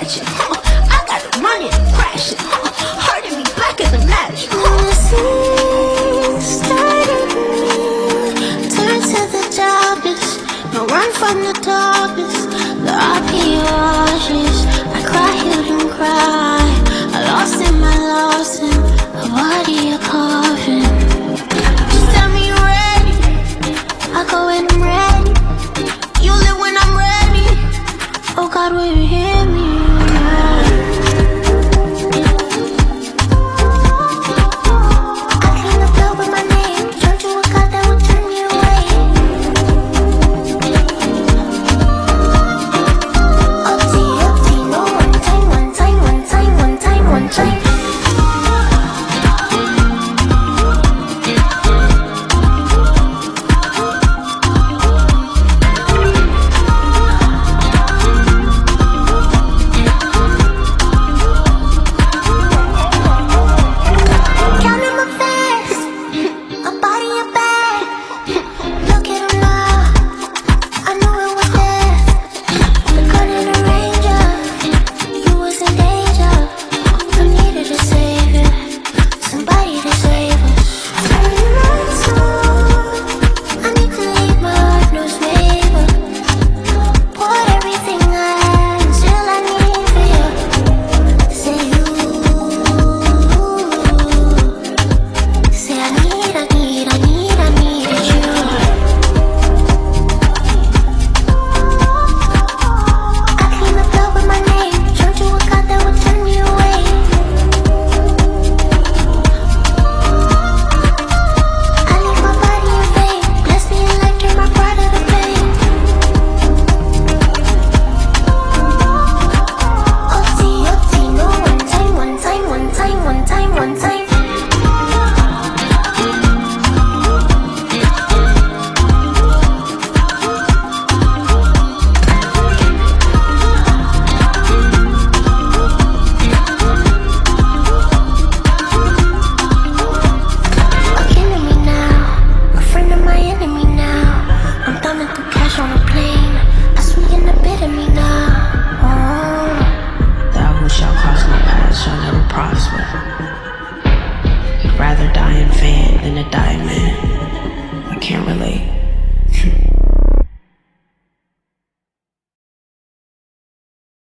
ratchet. I got the money and crashing. Hurting me black as a match. Turn to the darkness. No run from the darkness. The RP washes. I cry, you don't cry. I lost him, a body, a coffin. Just tell me you're ready. I go when I'm ready. You live when I'm ready. Oh God, we're here.